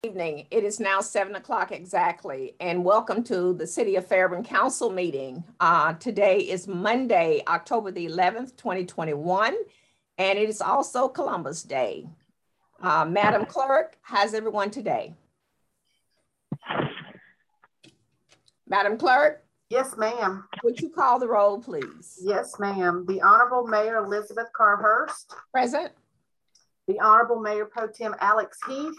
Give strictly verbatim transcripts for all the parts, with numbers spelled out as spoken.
Evening. It is now seven o'clock exactly, and welcome to the City of Fairburn Council meeting. Uh, today is Monday, October the eleventh, twenty twenty-one, and it is also Columbus Day. Uh, Madam Clerk, how's everyone today? Madam Clerk? Yes, ma'am. Would you call the roll, please? Yes, ma'am. The Honorable Mayor Elizabeth Carhurst. Present. The Honorable Mayor Pro Tem Alex Heath.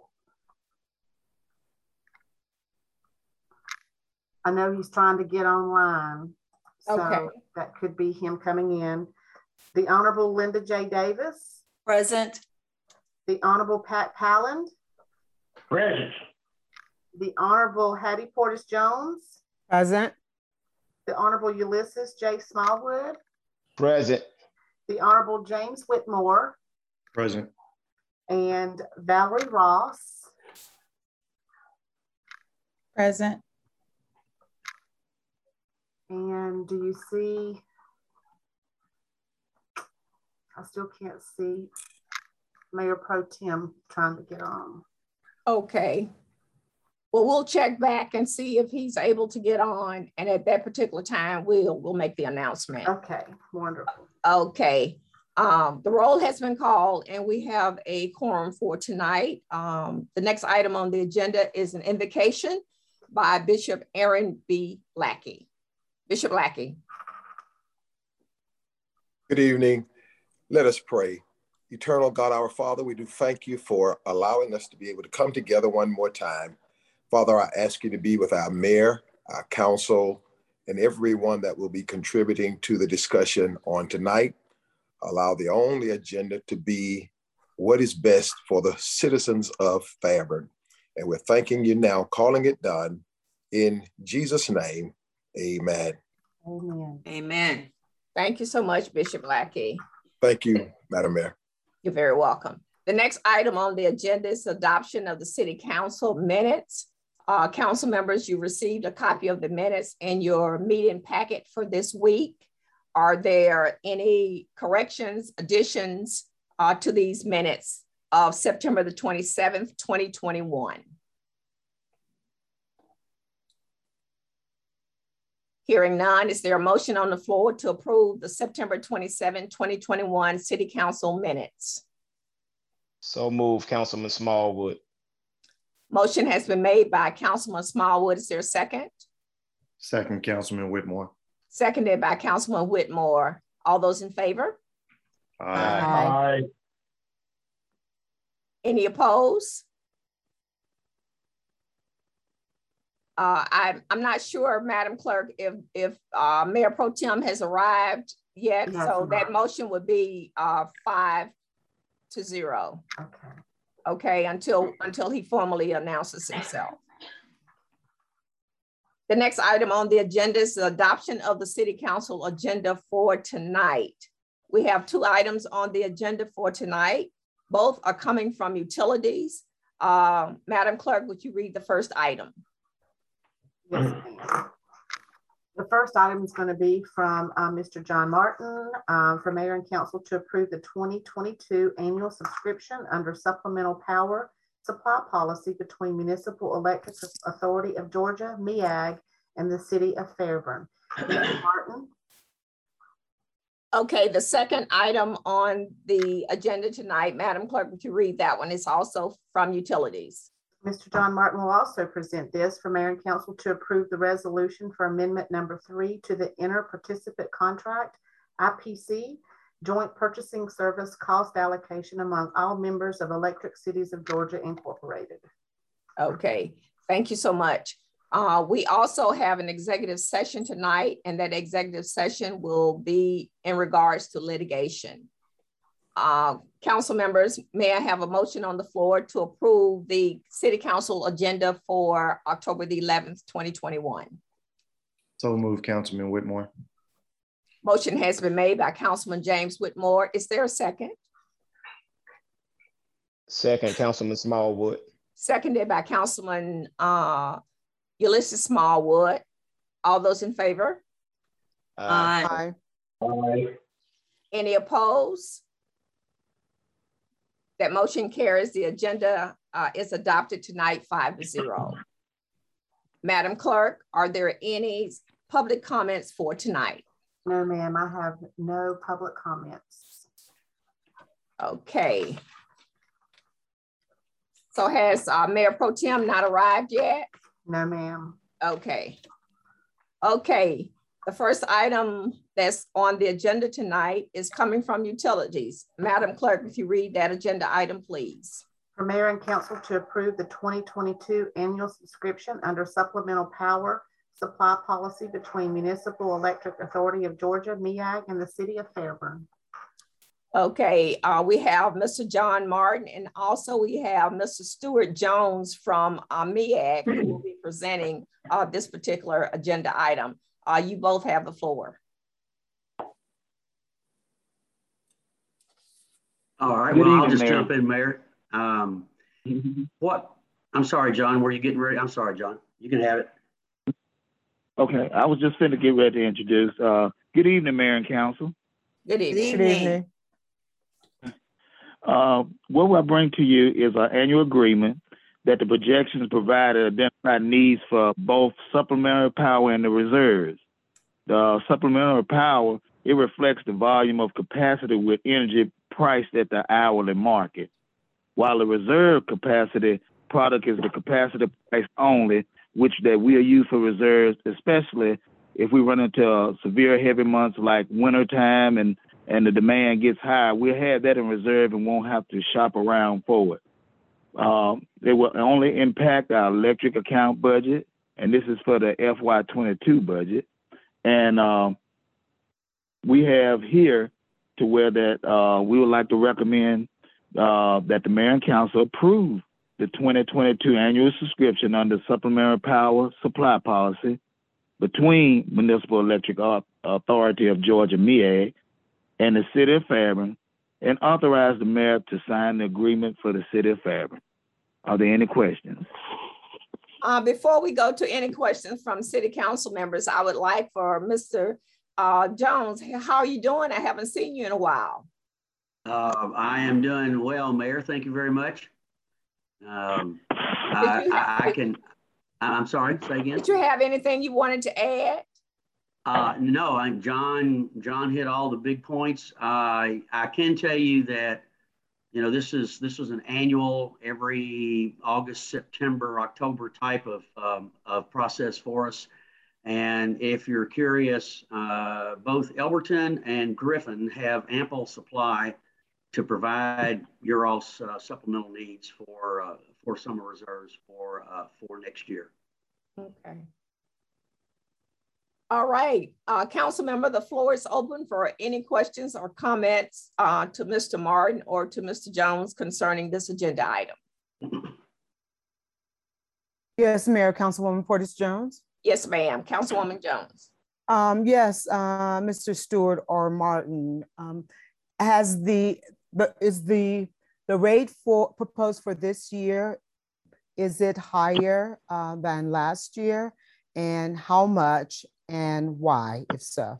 I know he's trying to get online, so okay. That could be him coming in. The Honorable Linda J. Davis. Present. The Honorable Pat Palland. Present. The Honorable Hattie Portis Jones. Present. The Honorable Ulysses J. Smallwood. Present. The Honorable James Whitmore. Present. And Valerie Ross. Present. And do you see, I still can't see Mayor Pro Tem trying to get on. Okay. Well, we'll check back and see if he's able to get on. And at that particular time, we'll, we'll make the announcement. Okay, wonderful. Okay. Um, the roll has been called and we have a quorum for tonight. Um, the next item on the agenda is an invocation by Bishop Aaron B. Lackey. Bishop Lackey. Good evening. Let us pray. Eternal God, our Father, we do thank you for allowing us to be able to come together one more time. Father, I ask you to be with our mayor, our council, and everyone that will be contributing to the discussion on tonight. Allow the only agenda to be what is best for the citizens of Fairburn. And we're thanking you now, calling it done. In Jesus' name, amen. Amen. Amen. Thank you so much, Bishop Lackey. Thank you, Madam Mayor. You're very welcome. The next item on the agenda is adoption of the City Council minutes. Uh, council members, you received a copy of the minutes in your meeting packet for this week. Are there any corrections, additions uh, to these minutes of September the twenty-seventh, twenty twenty-one? Hearing none, is there a motion on the floor to approve the September twenty-seventh, twenty twenty-one City Council minutes? So move, Councilman Smallwood. Motion has been made by Councilman Smallwood. Is there a second? Second, Councilman Whitmore. Seconded by Councilman Whitmore. All those in favor? Aye. Aye. Any opposed? Uh, I, I'm not sure, Madam Clerk, if, if uh, Mayor Pro Tem has arrived yet. Yes, so that motion would be uh, five to zero. Okay. Okay, until, until he formally announces himself. The next item on the agenda is the adoption of the City Council agenda for tonight. We have two items on the agenda for tonight. Both are coming from utilities. Uh, Madam Clerk, would you read the first item? Yes, ma'am. The first item is going to be from uh, Mister John Martin um, for Mayor and Council to approve the twenty twenty-two annual subscription under supplemental power supply policy between Municipal Electric Authority of Georgia, M E A G, and the City of Fairburn. Mister Martin. Okay, the second item on the agenda tonight, Madam Clerk, would you read that one? It's also from utilities. Mister John Martin will also present this for Mayor and Council to approve the resolution for amendment number three to the inter-participant contract, I P C, joint purchasing service cost allocation among all members of Electric Cities of Georgia Incorporated. Okay, thank you so much. Uh, we also have an executive session tonight, and that executive session will be in regards to litigation. Uh, council members, may I have a motion on the floor to approve the City Council agenda for October the eleventh, twenty twenty-one? So move, Councilman Whitmore. Motion has been made by Councilman James Whitmore. Is there a second? Second, Councilman Smallwood. Seconded by Councilman uh, Ulysses Smallwood. All those in favor? Aye. Aye. Aye. Any opposed? That motion carries. The agenda uh, is adopted tonight, five to zero. Madam Clerk, are there any public comments for tonight? No, ma'am, I have no public comments. Okay. So has uh, Mayor Pro Tem not arrived yet? No, ma'am. Okay. Okay. The first item that's on the agenda tonight is coming from utilities. Madam Clerk, if you read that agenda item, please. For Mayor and Council to approve the twenty twenty-two annual subscription under supplemental power supply policy between Municipal Electric Authority of Georgia, M E A G, and the City of Fairburn. Okay, uh, we have Mister John Martin, and also we have Mister Stuart Jones from uh, M E A G, who will be presenting uh, this particular agenda item. Uh, you both have the floor. All right, well, I'll just jump in, Mayor. Um, what, I'm sorry, John, were you getting ready? I'm sorry, John, you can have it. Okay, I was just going to get ready to introduce. Uh, good evening, Mayor and Council. Good evening. Good evening. Uh, what I bring to you is our annual agreement that the projections provided identify needs for both supplementary power and the reserves. The supplementary power, it reflects the volume of capacity with energy priced at the hourly market, while the reserve capacity product is the capacity price only, which that we'll use for reserves, especially if we run into uh, severe heavy months like wintertime and, and the demand gets high. We'll have that in reserve and won't have to shop around for it. Um, it will only impact our electric account budget, and this is for the F Y twenty-two budget. And um, we have here to where that uh, we would like to recommend uh, that the Mayor and Council approve the twenty twenty-two annual subscription under supplementary power supply policy between Municipal Electric Authority of Georgia, M E A G, and the City of Fairburn, and authorize the mayor to sign the agreement for the City of Fairburn. Are there any questions? Uh, before we go to any questions from City Council members, I would like for Mister Uh, Jones, how are you doing? I haven't seen you in a while. Uh, I am doing well, Mayor. Thank you very much. Um, I, I, I can, I'm sorry, say again. Did you have anything you wanted to add? Uh, no, I'm John. John hit all the big points. Uh, I can tell you that, you know, this is this was an annual, every August, September, October type of um, of process for us. And if you're curious, uh, both Elberton and Griffin have ample supply to provide your all's uh, supplemental needs for uh, for summer reserves for uh, for next year. Okay. All right, uh, Council member, the floor is open for any questions or comments uh, to Mister Martin or to Mister Jones concerning this agenda item. Yes, Mayor, Councilwoman Portis Jones. Yes, ma'am. Councilwoman Jones. Um, yes, uh, Mister Stewart or Martin, um, has the, the is the the rate for proposed for this year, is it higher uh, than last year, and how much and why, if so?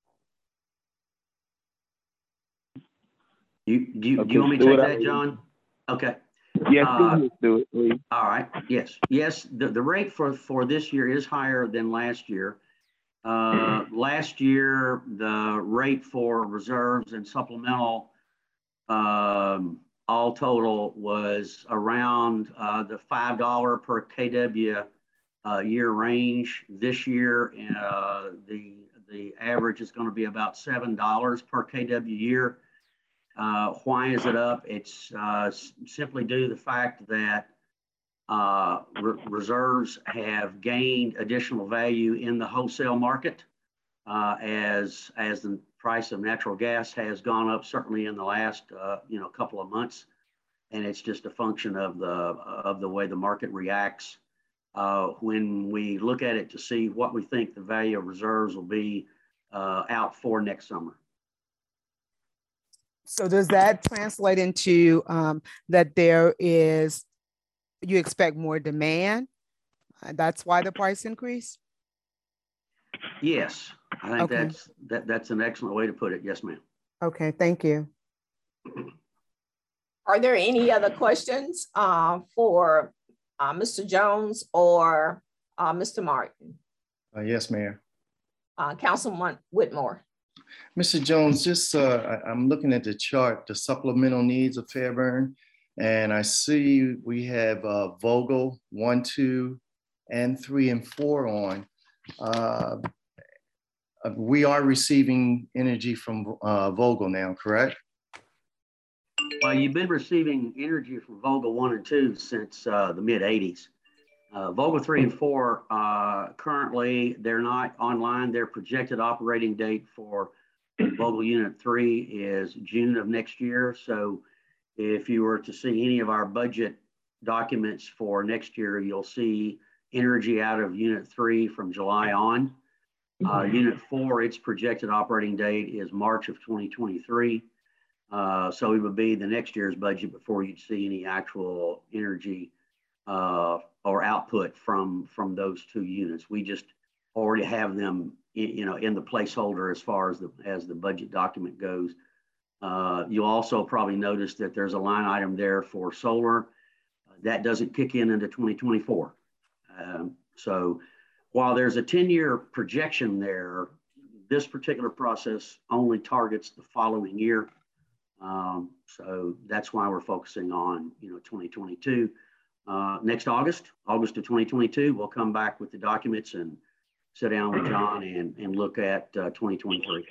You do you, Okay, do you want me to Stewart, take that, John? Okay. Yes, Uh, do it, please. All right. Yes. Yes. The, the rate for, for this year is higher than last year. Uh, last year, the rate for reserves and supplemental, um, all total was around uh, the five dollars per K W uh, year range. This year, uh, the, the average is going to be about seven dollars per K W year. Uh, why is it up? It's uh, simply due to the fact that uh, re reserves have gained additional value in the wholesale market uh, as as the price of natural gas has gone up, certainly in the last uh, you know couple of months, and it's just a function of the of the way the market reacts. Uh, when we look at it to see what we think the value of reserves will be uh, out for next summer. So does that translate into um, that there is, you expect more demand? Uh, that's why the price increase? Yes, I think Okay. that's that, that's an excellent way to put it. Yes, ma'am. Okay, thank you. Are there any other questions uh, for uh, Mister Jones or uh, Mister Martin? Uh, yes, Mayor. Uh, Councilman Whitmore. Mister Jones, just uh, I, I'm looking at the chart, the supplemental needs of Fairburn, and I see we have uh, Vogel one, two, and three and four on. Uh, we are receiving energy from uh, Vogel now, correct? Well, you've been receiving energy from Vogel one and two since uh, the mid eighties. Uh, Vogel three and four, uh, currently they're not online. Their projected operating date for Vogel Unit three is June of next year. So if you were to see any of our budget documents for next year, you'll see energy out of Unit three from July on. Uh, Unit four, its projected operating date is March of twenty twenty-three. Uh, so it would be the next year's budget before you'd see any actual energy uh, or output from, from those two units. We just already have them, in, you know, in the placeholder as far as the, as the budget document goes. Uh, you'll also probably notice that there's a line item there for solar. Uh, that doesn't kick in into twenty twenty-four. Um, so while there's a ten year projection there, this particular process only targets the following year. Um, so that's why we're focusing on, you know, twenty twenty-two. Uh, next August, August of twenty twenty-two, we'll come back with the documents and sit down with John and, and look at uh, twenty twenty-three.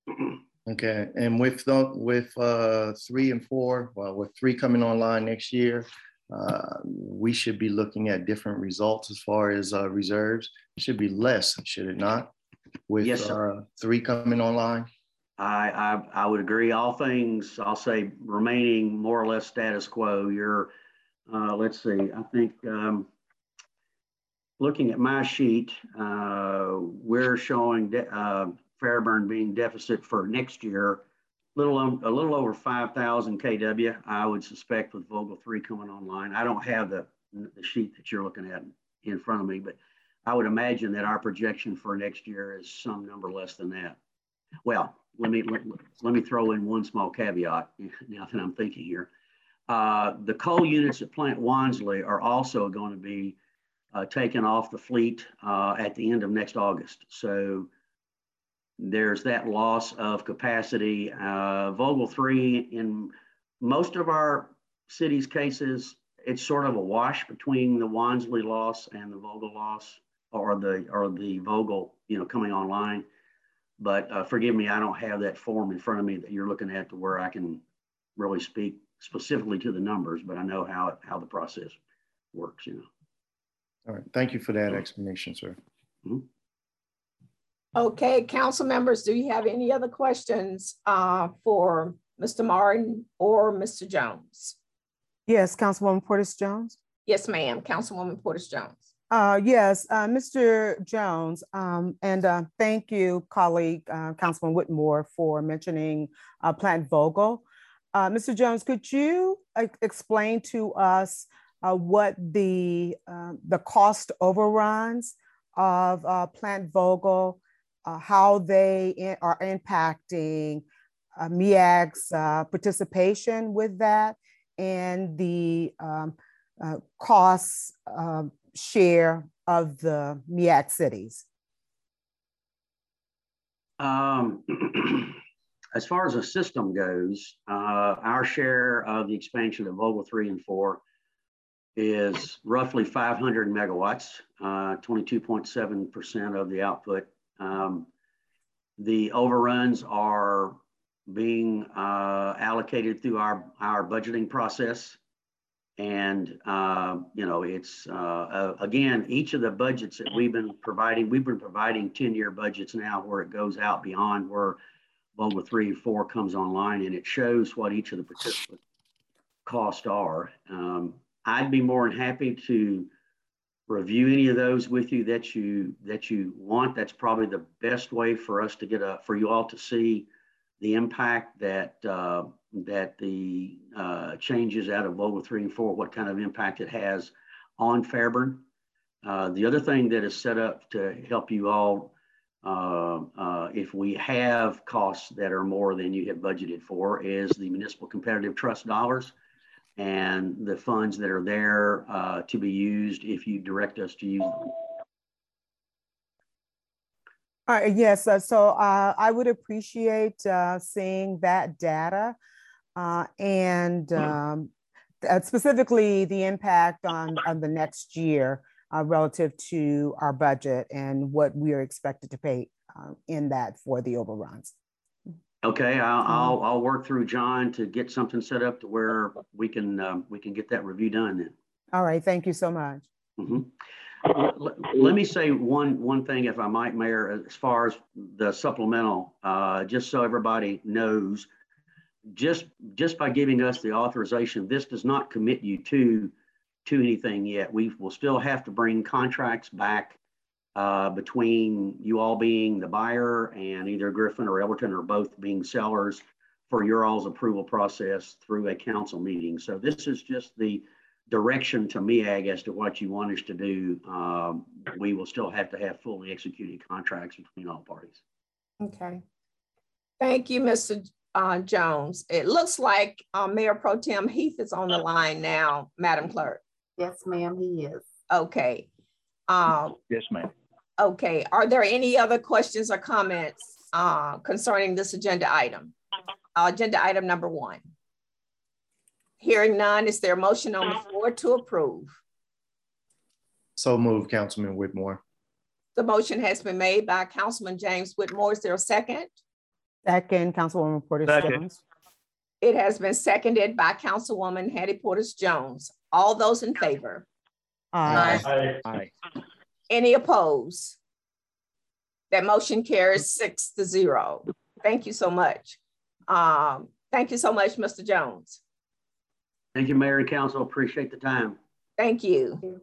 Okay, and with the, with uh, three and four, well, with three coming online next year, uh, we should be looking at different results as far as uh, reserves. It should be less, should it not? With Yes, sir. uh, three coming online. I, I I would agree. All things, I'll say, remaining more or less status quo. You're, uh, let's see, I think um, looking at my sheet, uh, we're showing de uh, Fairburn being deficit for next year, little a little over five thousand K W. I would suspect with Vogel three coming online. I don't have the the sheet that you're looking at in front of me, but I would imagine that our projection for next year is some number less than that. Well, let me let, let me throw in one small caveat now that I'm thinking here. Uh, the coal units at Plant Wansley are also going to be uh, taken off the fleet uh, at the end of next August. So there's that loss of capacity. Uh, Vogel three, in most of our city's cases, it's sort of a wash between the Wansley loss and the Vogel loss, or the or the Vogel, you know, coming online. But uh, forgive me, I don't have that form in front of me that you're looking at to where I can really speak specifically to the numbers, but I know how it, how the process works, you know. All right, thank you for that explanation, sir. Mm-hmm. Okay, council members, do you have any other questions uh, for Mister Martin or Mister Jones? Yes, Councilwoman Portis Jones. Yes, ma'am, Councilwoman Portis Jones. Uh, yes, uh, Mister Jones, um, and uh, thank you, colleague, uh, Councilman Whitmore, for mentioning uh, Plant Vogel. Uh, Mister Jones, could you uh, explain to us uh, what the, uh, the cost overruns of uh, Plant Vogel, uh, how they in, are impacting uh, M E A C's uh, participation with that, and the um, uh, costs uh, share of the M E A C cities? Um, as far as the system goes, uh, our share of the expansion of Vogel three and four is roughly five hundred megawatts, uh, twenty-two point seven percent of the output. Um, the overruns are being uh, allocated through our, our budgeting process. And, uh, you know, it's, uh, uh, again, each of the budgets that we've been providing, we've been providing ten year budgets now where it goes out beyond where Vogel three and four comes online, and it shows what each of the participant costs are. Um, I'd be more than happy to review any of those with you that you, that you want. That's probably the best way for us to get a, for you all to see the impact that, uh, that the uh, changes out of Vogel three and four, what kind of impact it has on Fairburn. Uh, the other thing that is set up to help you all, uh, uh, if we have costs that are more than you have budgeted for, is the municipal competitive trust dollars. and the funds that are there uh, to be used if you direct us to use them. All right, yes, uh, so uh, I would appreciate uh, seeing that data uh, and um, uh, specifically the impact on, on the next year uh, relative to our budget and what we are expected to pay uh, in that for the overruns. Okay, I'll, I'll, I'll work through John to get something set up to where we can um, we can get that review done then. All right, thank you so much. Mm-hmm. Let, let me say one one thing, if I might, Mayor, as far as the supplemental, uh, just so everybody knows, just just by giving us the authorization, this does not commit you to to anything yet. We will still have to bring contracts back uh, between you all being the buyer and either Griffin or Elberton or both being sellers for your all's approval process through a council meeting. So this is just the direction to M E A G as to what you want us to do. Um, we will still have to have fully executed contracts between all parties. Okay. Thank you, Mister Uh, Jones. It looks like uh, Mayor Pro Tem Heath is on the line now, Madam Clerk. Yes, ma'am, he is. Okay. Um, Yes, ma'am. okay. Are there any other questions or comments uh, concerning this agenda item? Uh, agenda item number one. Hearing none, is there a motion on the floor to approve? So moved, Councilman Whitmore. The motion has been made by Councilman James Whitmore. Is there a second? Second, Councilwoman Portis Second. Jones. It has been seconded by Councilwoman Hattie Portis Jones. All those in favor? Aye. Aye. Any opposed? That motion carries six to zero. Thank you so much. Um, thank you so much, Mister Jones. Thank you, Mayor and Council. Appreciate the time. Thank you.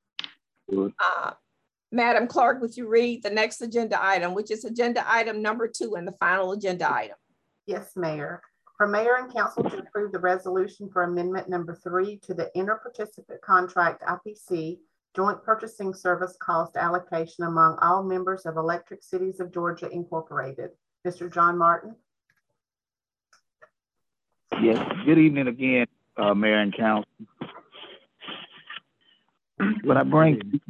Uh, Madam Clerk, would you read the next agenda item, which is agenda item number two and the final agenda item? Yes, Mayor. For Mayor and Council to approve the resolution for amendment number three to the inter-participant contract I P C joint purchasing service cost allocation among all members of Electric Cities of Georgia Incorporated. Mister John Martin. Yes, good evening again, uh, Mayor and Council. What I bring,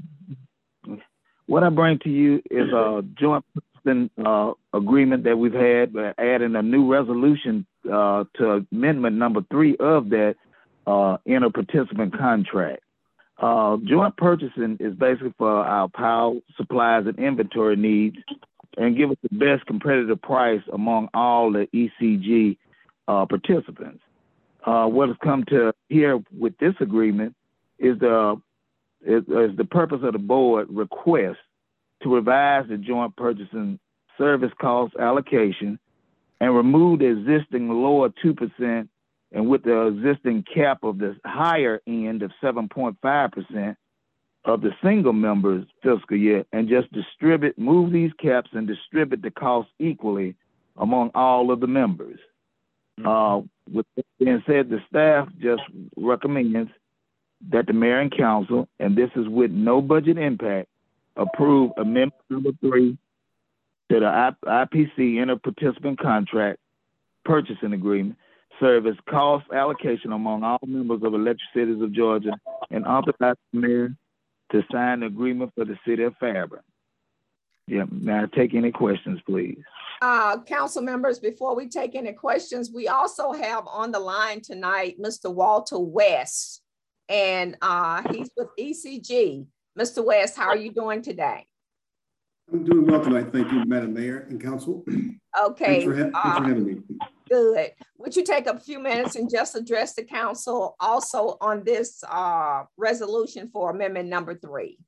what I bring to you is a joint uh, agreement that we've had, uh, adding a new resolution uh, to amendment number three of that uh, inter-participant contract. Uh, joint purchasing is basically for our power, supplies, and inventory needs, and give us the best competitive price among all the E C G uh, participants. Uh, what has come to here with this agreement is the is, is the purpose of the board request to revise the joint purchasing service cost allocation and remove the existing lower two percent and with the existing cap of the higher end of seven point five percent of the single members fiscal year, and just distribute, move these caps and distribute the cost equally among all of the members. Mm-hmm. Uh, with that being said, the staff just recommends that the mayor and council, and this is with no budget impact, approve amendment number three to the I P C inter-participant contract purchasing agreement, service cost allocation among all members of Electric Cities of Georgia, and authorize the mayor to sign the agreement for the city of Fairburn. Yeah, now take any questions, please. Uh, council members, before we take any questions, we also have on the line tonight, Mister Walter West, and uh, he's with E C G. Mister West, how are you doing today? I'm doing well tonight. Thank you, Madam Mayor and Council. Okay. Thanks for, ha thanks uh, for having me. Good. Would you take a few minutes and just address the council also on this uh, resolution for amendment number three?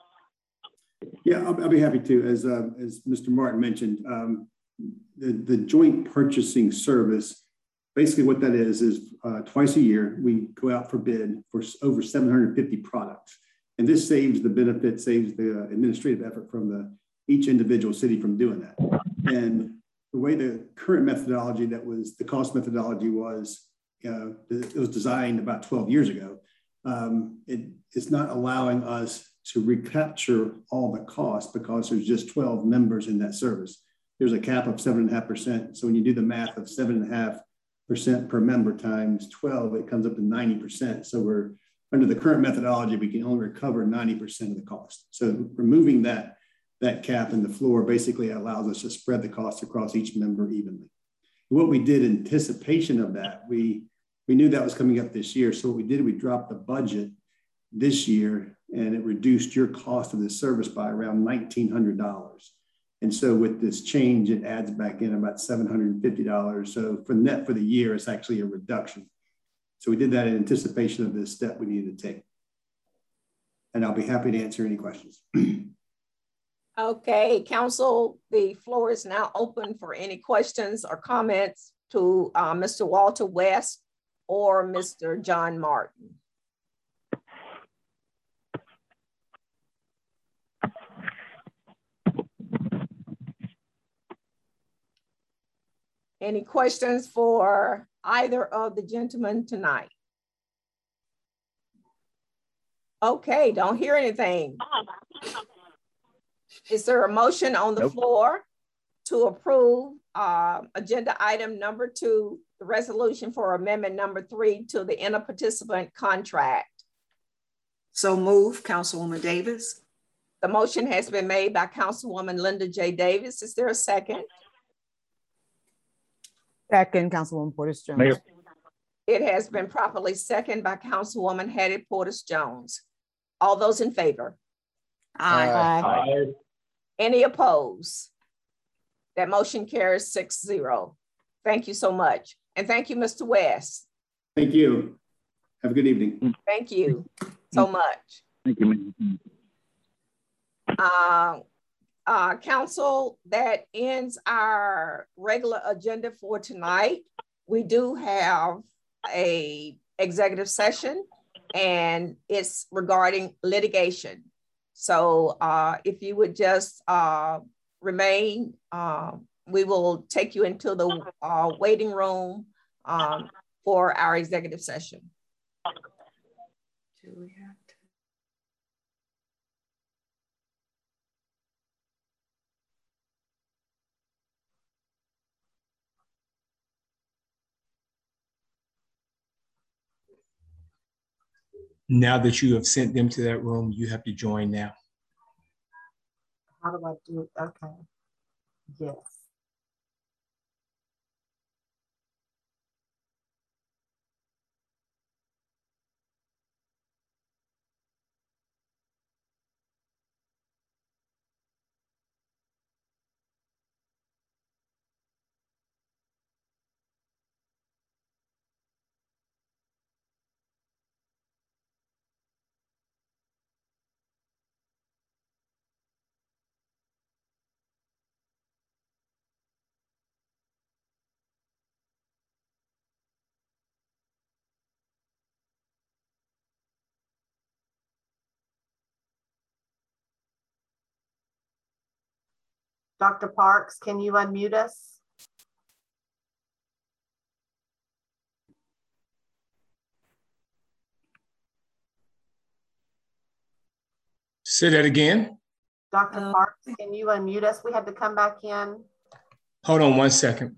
Yeah, I'll, I'll be happy to. As uh, as Mister Martin mentioned, um, the, the joint purchasing service, basically what that is, is uh, twice a year, we go out for bid for over seven hundred fifty products. And this saves the benefit, saves the uh, administrative effort from the each individual city from doing that. And the way the current methodology that was, the cost methodology was, uh, it was designed about twelve years ago. Um, it, it's not allowing us to recapture all the costs because there's just twelve members in that service. There's a cap of seven and a half percent. So when you do the math of seven and a half percent per member times twelve, it comes up to ninety percent. So we're, under the current methodology, we can only recover ninety percent of the cost. So removing that, that cap in the floor basically allows us to spread the cost across each member evenly. What we did in anticipation of that, we, we knew that was coming up this year. So what we did, we dropped the budget this year, and it reduced your cost of this service by around nineteen hundred dollars. And so with this change, it adds back in about seven hundred fifty dollars. So for net for the year, it's actually a reduction. So we did that in anticipation of this step we needed to take. And I'll be happy to answer any questions. Okay, council, the floor is now open for any questions or comments to uh, Mister Walter West or Mister John Martin. Any questions for either of the gentlemen tonight? Okay, don't hear anything. Is there a motion on the nope. floor to approve uh, agenda item number two, the resolution for amendment number three to the interparticipant contract? So move, Councilwoman Davis. The motion has been made by Councilwoman Linda J. Davis. Is there a second? Second, Councilwoman Portis Jones. It has been properly seconded by Councilwoman Hattie Portis Jones. All those in favor? Aye. Aye. Aye. Any opposed? That motion carries six zero. Thank you so much. And thank you, Mister West. Thank you. Have a good evening. Thank you so much. Thank you. Uh, uh, council, that ends our regular agenda for tonight. We do have a executive session, and it's regarding litigation. So uh, if you would just uh, remain, uh, we will take you into the uh, waiting room um, for our executive session. Do we have to? Now that you have sent them to that room, you have to join now. How do I do it? Okay. Yes. Doctor Parks, can you unmute us? Say that again. Doctor Um, Parks, can you unmute us? We had to come back in. Hold on one second.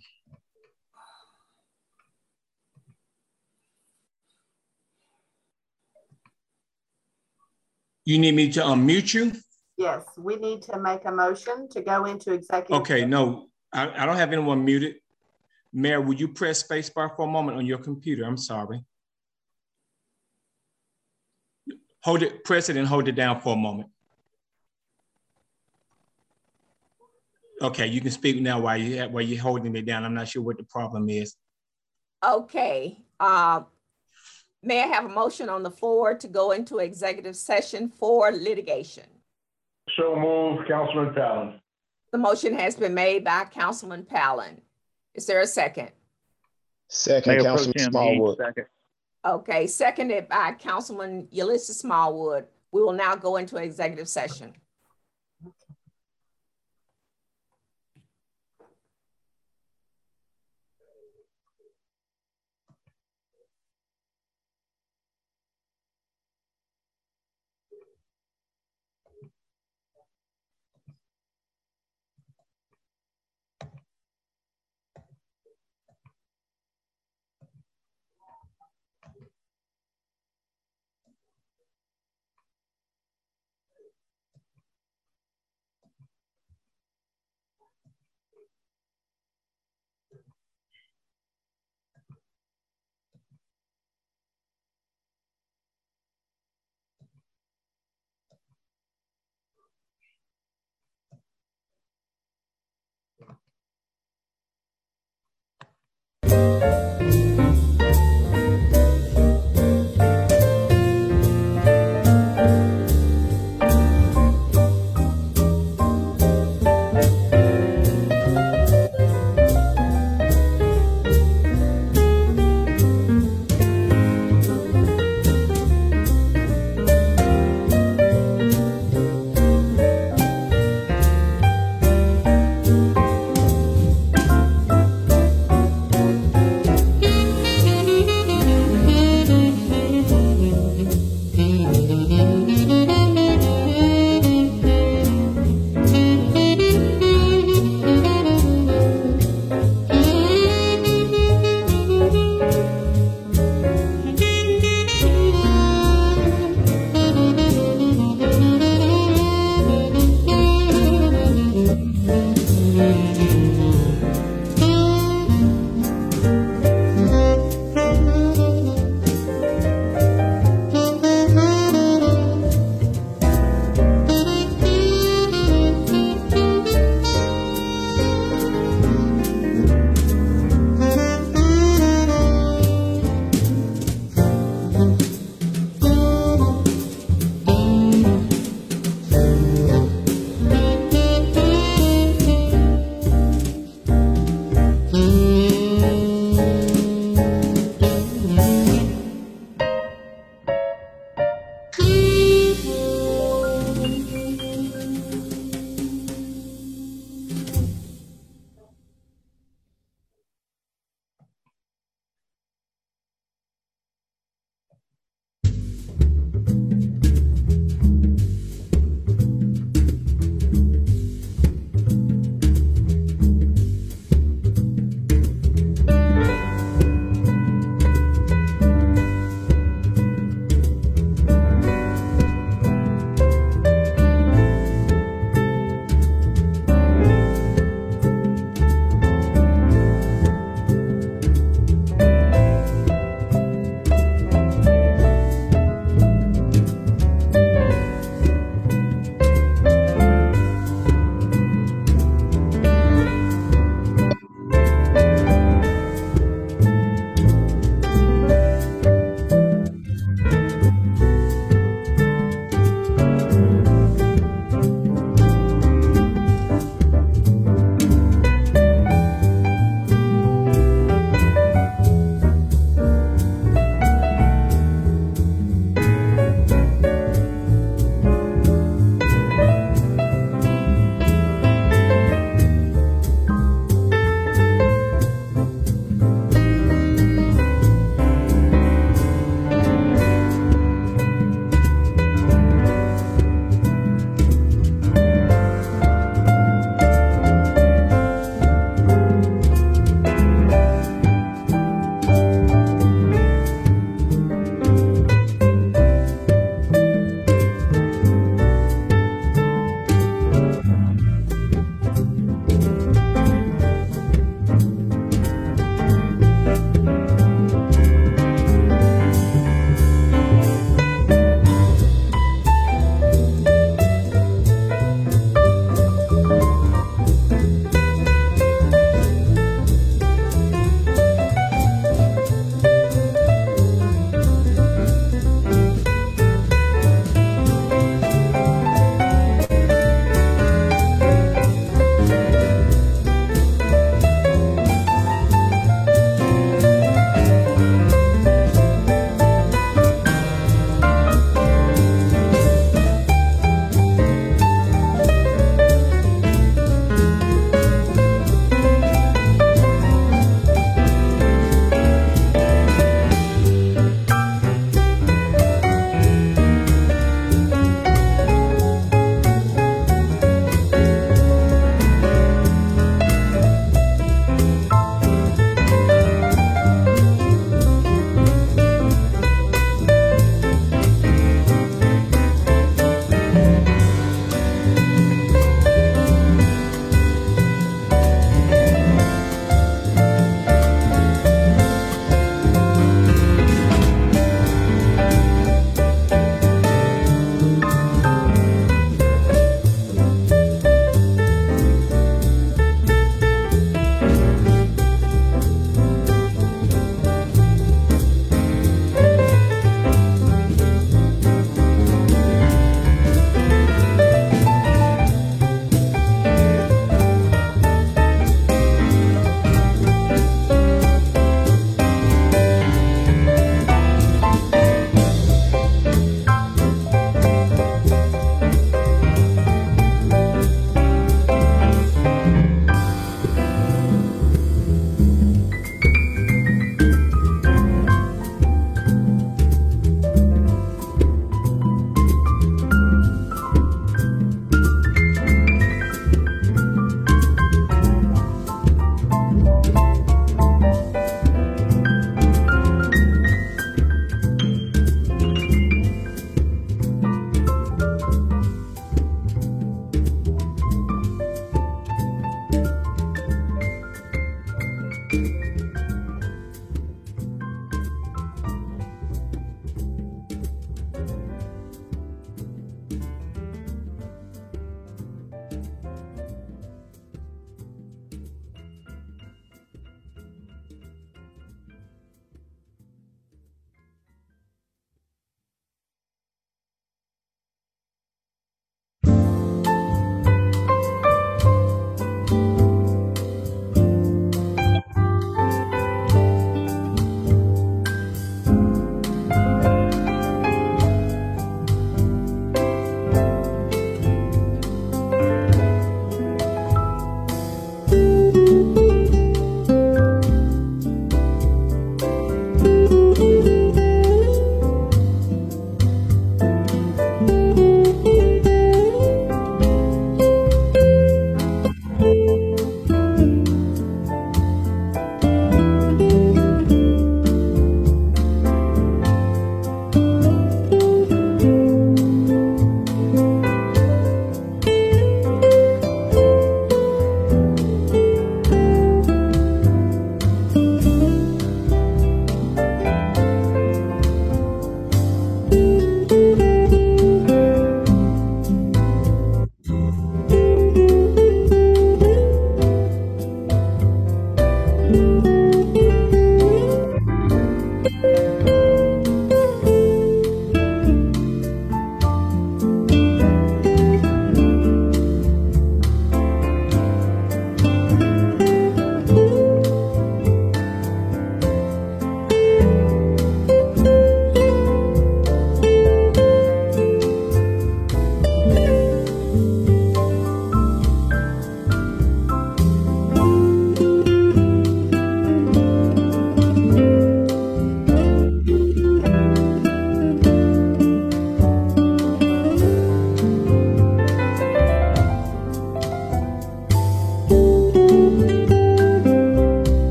You need me to unmute you? Yes, we need to make a motion to go into executive. Okay, no, I, I don't have anyone muted. Mayor, would you press spacebar for a moment on your computer? I'm sorry. Hold it, press it and hold it down for a moment. Okay, you can speak now while, you, while you're holding it down. I'm not sure what the problem is. Okay. Uh, may I have a motion on the floor to go into executive session for litigation? So move, Councilman Pallin. The motion has been made by Councilman Pallin. Is there a second? Second, Mayor Councilman Smallwood. Second. Okay, seconded by Councilman Ulysses Smallwood. We will now go into executive session.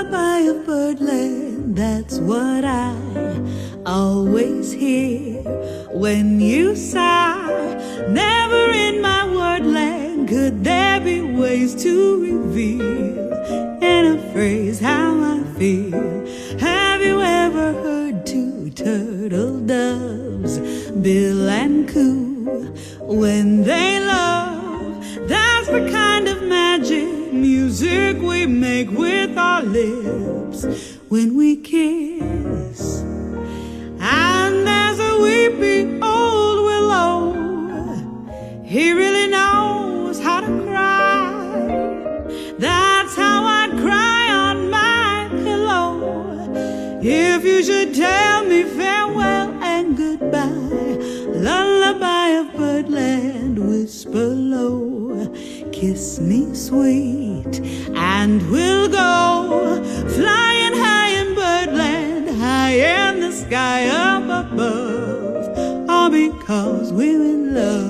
lullaby of birdland, that's what I always hear when you sigh. Never in my wordland could there be ways to reveal in a phrase how I feel. Have you ever heard two turtle doves, bill and coo, when they love? That's the kind of magic music we make with our lips when we kiss. And there's a weepy old willow, he really knows how to cry. That's how I'd cry on my pillow if you should tell me farewell and goodbye. Lullaby of birdland, whisper low, kiss me sweet, and we'll go flying high in birdland, high in the sky up above, all because we're in love.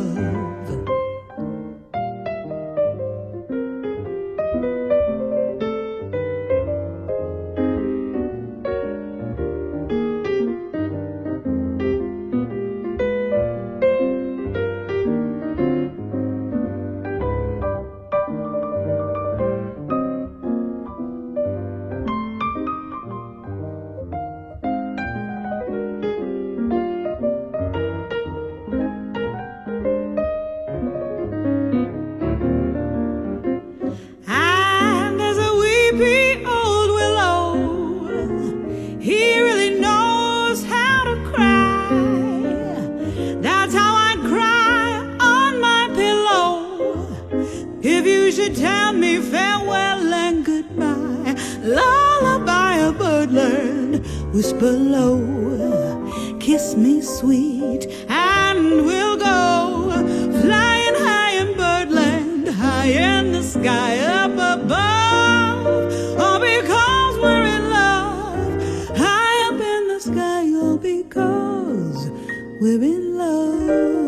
Whisper low, kiss me sweet, and we'll go flying high in birdland, high in the sky up above, all because we're in love. High up in the sky, all because we're in love.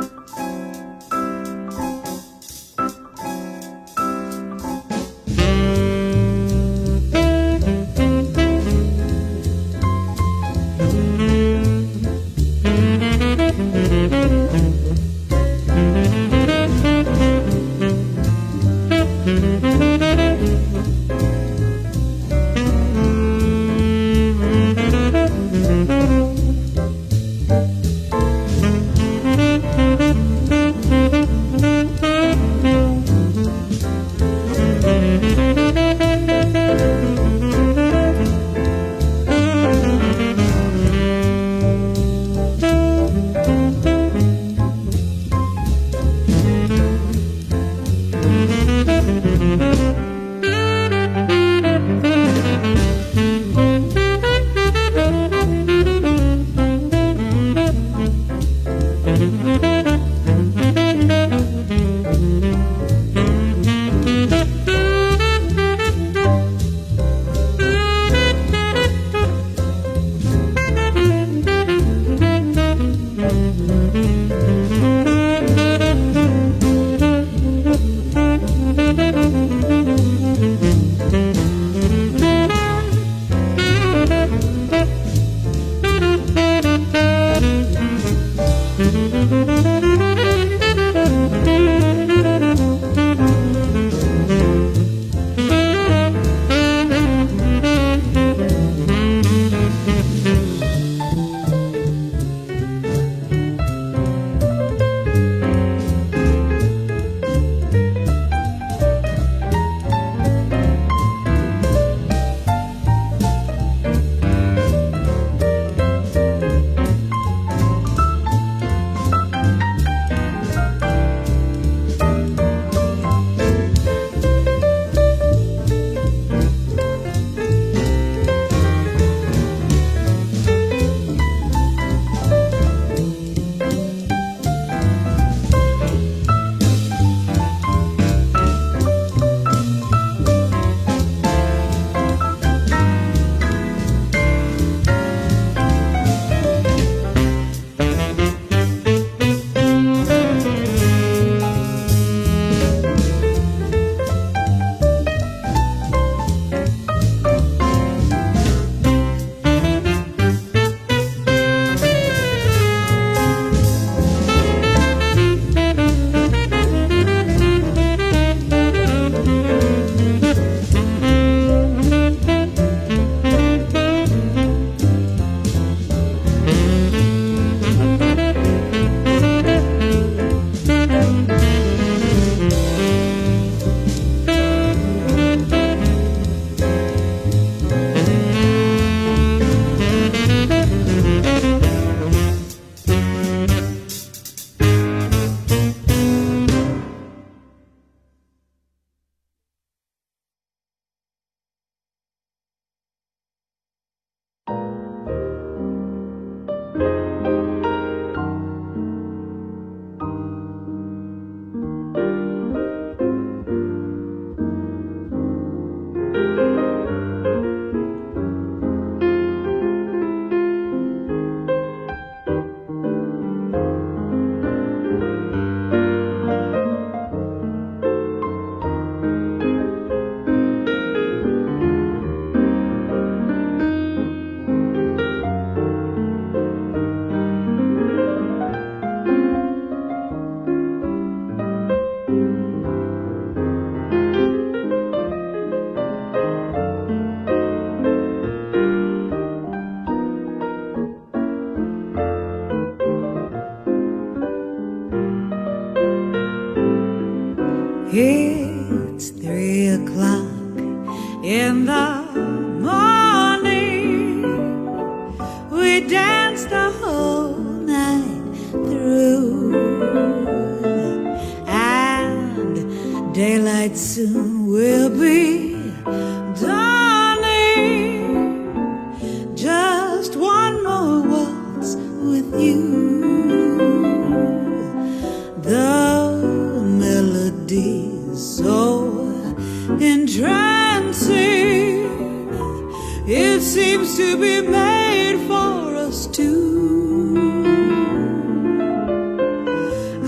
It's three o'clock in the morning. We danced the whole night through, and daylight soon will be dawning. Just one more waltz with you. The melody so entrancing, it seems to be made for us two.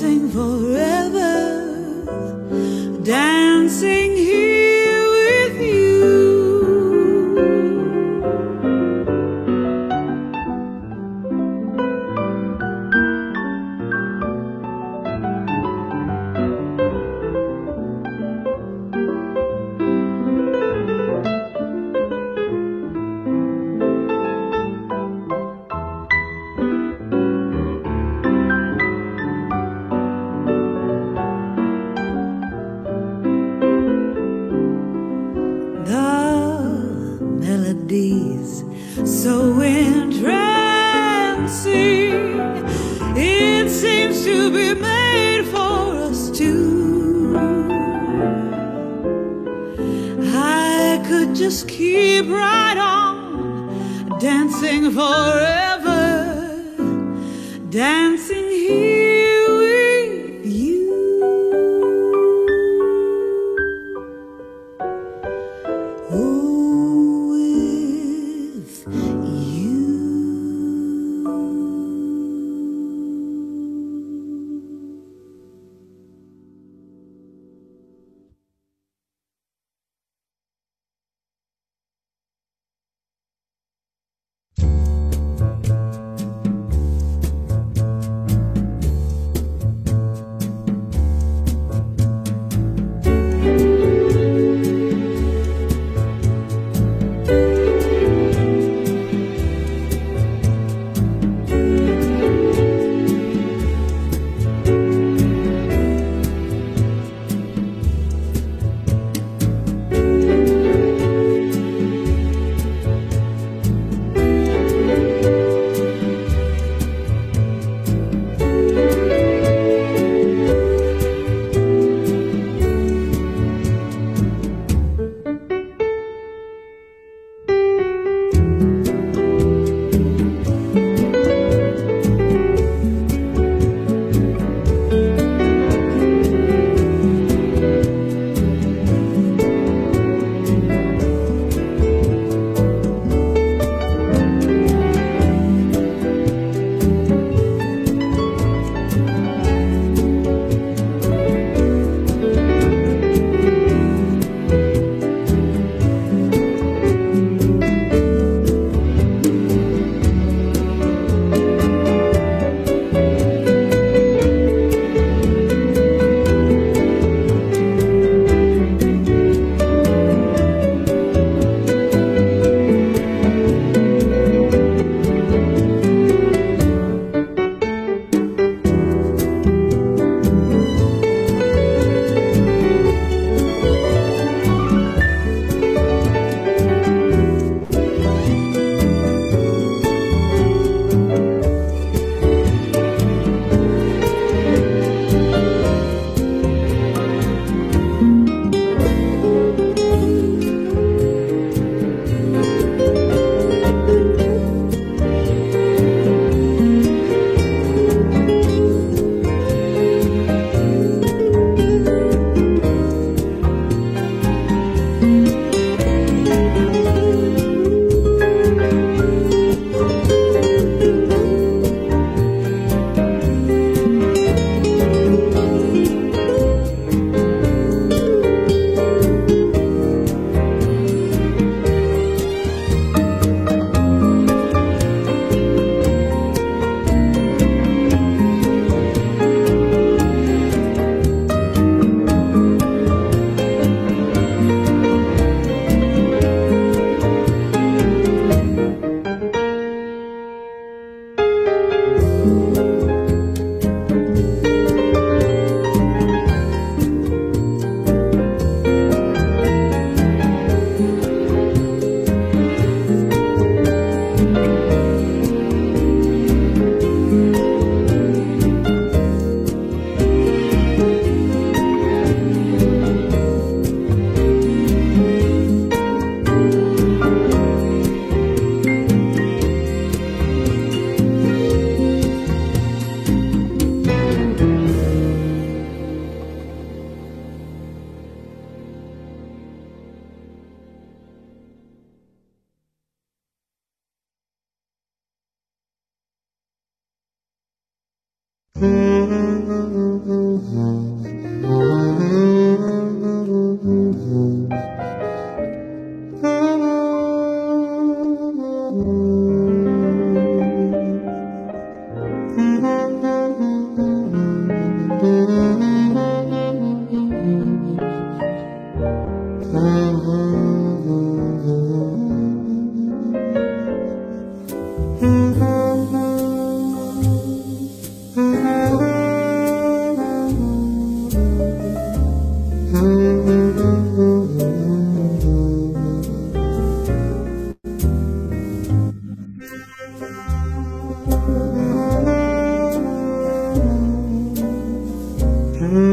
dancing forever, dancing here with you. So entrancing, it seems to be made for us two. I could just keep right on dancing forever, dancing here with you. Ooh.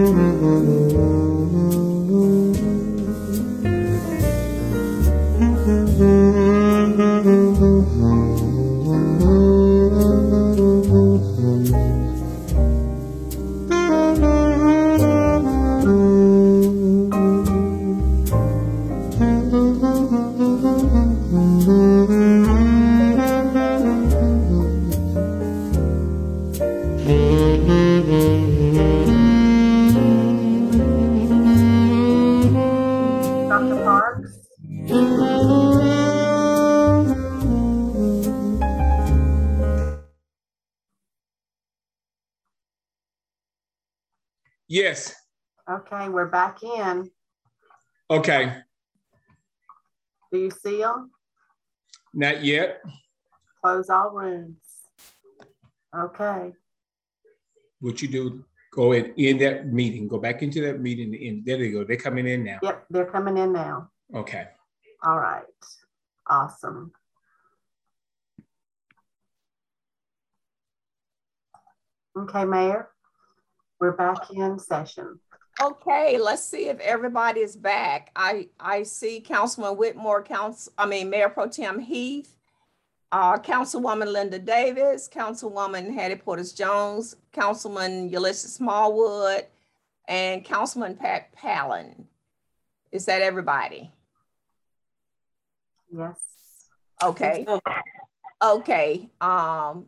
Yes. Okay, we're back in. Okay. Do you see them? Not yet. Close all rooms. Okay. What you do, go and end that meeting. Go back into that meeting. And there they go. They're coming in now. Yep, they're coming in now. Okay. All right. Awesome. Okay, Mayor, we're back in session. Okay, let's see if everybody is back. I, I see Councilman Whitmore, Council, I mean, Mayor Pro Tem Heath, uh, Councilwoman Linda Davis, Councilwoman Hattie Portis Jones, Councilman Ulysses Smallwood, and Councilman Pat Palin. Is that everybody? Yes. Okay. Okay. Um,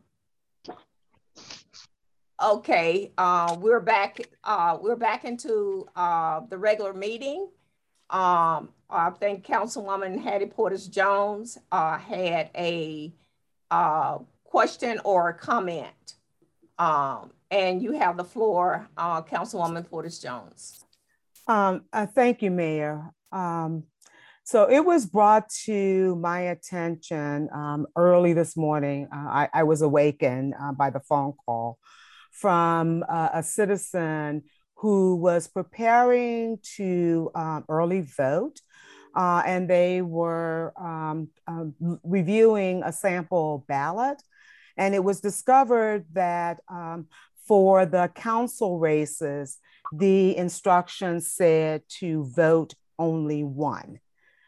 okay. Uh, we're back. Uh, we're back into uh, the regular meeting. Um, I think Councilwoman Hattie Portis Jones uh, had a uh, question or a comment. Um, and you have the floor, uh, Councilwoman Portis Jones. Um, uh, thank you, Mayor. Um, so it was brought to my attention um, early this morning. Uh, I, I was awakened uh, by the phone call from uh, a citizen who was preparing to um, early vote, uh, and they were um, uh, reviewing a sample ballot. And it was discovered that um, for the council races, the instructions said to vote only one.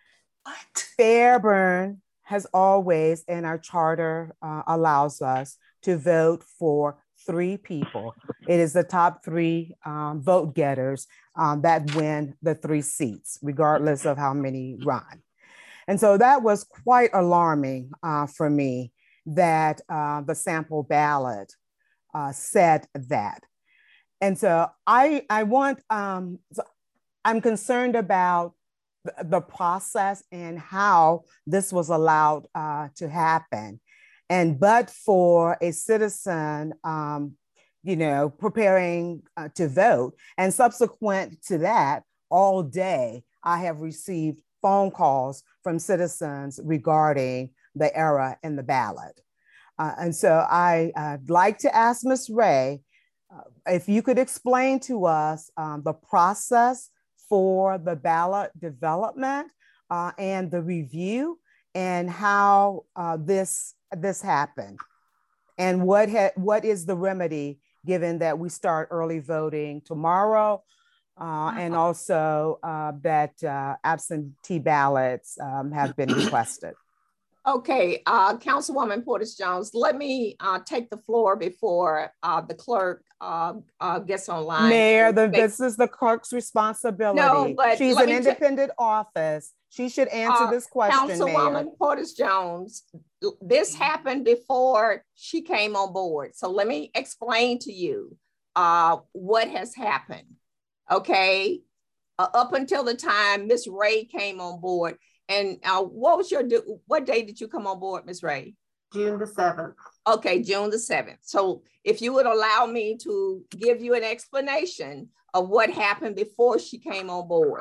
What? Fairburn has always, and our charter uh, allows us to vote for three people. It is the top three um, vote getters um, that win the three seats, regardless of how many run. And so that was quite alarming uh, for me that uh, the sample ballot uh, said that. And so I, I want, um, so I'm concerned about the, the process and how this was allowed uh, to happen. And but for a citizen, um, you know, preparing uh, to vote, and subsequent to that, all day, I have received phone calls from citizens regarding the error in the ballot. Uh, and so I, I'd like to ask Miz Ray, uh, if you could explain to us um, the process for the ballot development uh, and the review, and how uh, this this happened, and what ha what is the remedy given that we start early voting tomorrow, uh, and also uh, that uh, absentee ballots um, have been requested. Okay, uh, Councilwoman Portis Jones, let me uh, take the floor before uh, the clerk uh, uh, gets online. Mayor, the, this is the clerk's responsibility. No, but she's an independent office. She should answer uh, this question, Councilwoman Mayor. Portis Jones, this happened before she came on board. So let me explain to you uh, what has happened, okay? Uh, up until the time Miz Ray came on board. And uh, what was your, what day did you come on board, Miz Ray? June the seventh. Okay, June the seventh. So if you would allow me to give you an explanation of what happened before she came on board.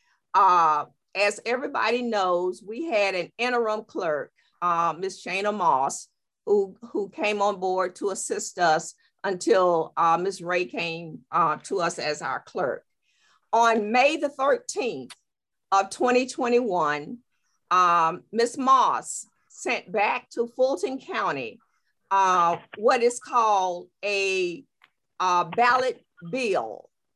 Uh, as everybody knows, we had an interim clerk, uh, Miz Shana Moss, who, who came on board to assist us until uh, Miz Ray came uh, to us as our clerk. On May the thirteenth of twenty twenty-one, um, Miz Moss sent back to Fulton County uh, what is called a uh, ballot bill,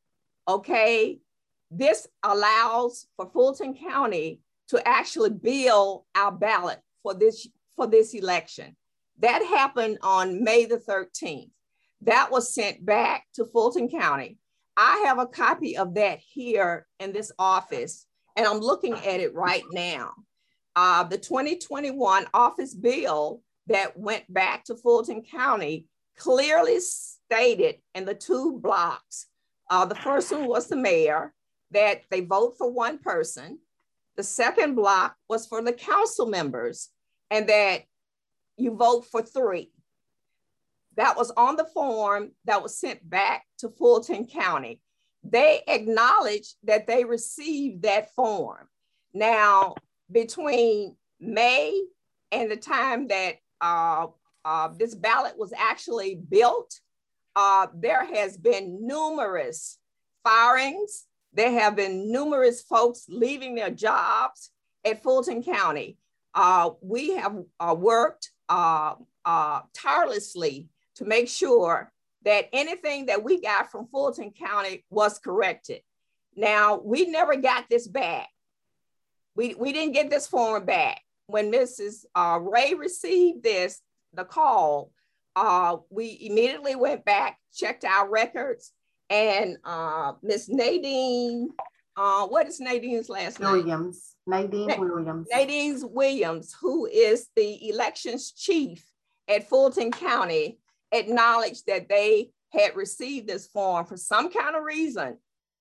okay? This allows for Fulton County to actually bill our ballot for this, for this election. That happened on May the thirteenth. That was sent back to Fulton County. I have a copy of that here in this office, and I'm looking at it right now. Uh, the twenty twenty-one office bill that went back to Fulton County clearly stated in the two blocks. Uh, the first one was the mayor, that they vote for one person. The second block was for the council members, and that you vote for three. That was on the form that was sent back to Fulton County. They acknowledged that they received that form. Now, between May and the time that uh, uh, this ballot was actually built, uh, there has been numerous firings. There have been numerous folks leaving their jobs at Fulton County. Uh, we have uh, worked uh, uh, tirelessly to make sure that anything that we got from Fulton County was corrected. Now, we never got this back. We, we didn't get this form back. When Missus Uh, Ray received this, the call, uh, we immediately went back, checked our records, and uh, Miss Nadine, uh, what is Nadine's last name? Williams, Nadine Na Williams. Nadine Williams, who is the elections chief at Fulton County, acknowledged that they had received this form. For some kind of reason,